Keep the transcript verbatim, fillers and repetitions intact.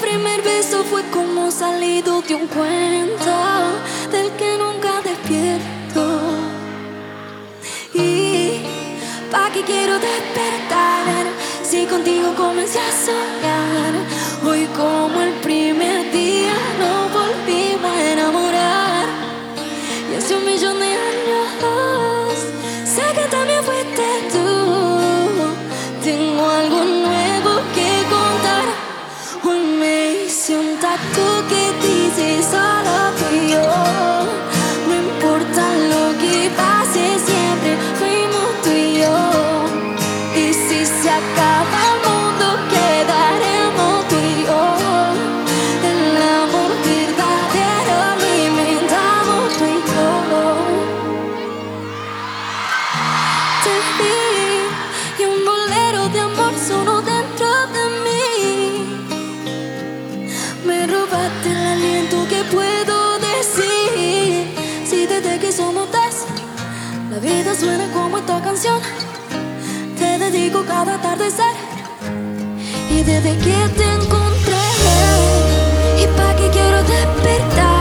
primer beso fue como salido de un cuento del que nunca despierto. Y ¿pa' qué quiero despertar si contigo comencé a soñar? Hoy como el primer día nos volvimos a enamorar. Y hace un millón de años sé que también fuiste tú. Tengo algo nuevo que contar. Hoy me hice un tatu que dice solo tú y yo. No importa lo que pase, siempre fuimos tú y yo. Y si se acaba el mundo, quedaremos tú y yo. El amor verdadero lo inventamos tú y yo. Te vi y un bolero de amor sonó dentro de mí. Me robaste el aliento que puedo decir. Si desde que somos dos, la vida suena como esta canción. Te dedico cada atardecer. Y desde que te encontré, ¿y pa' qué quiero despertar?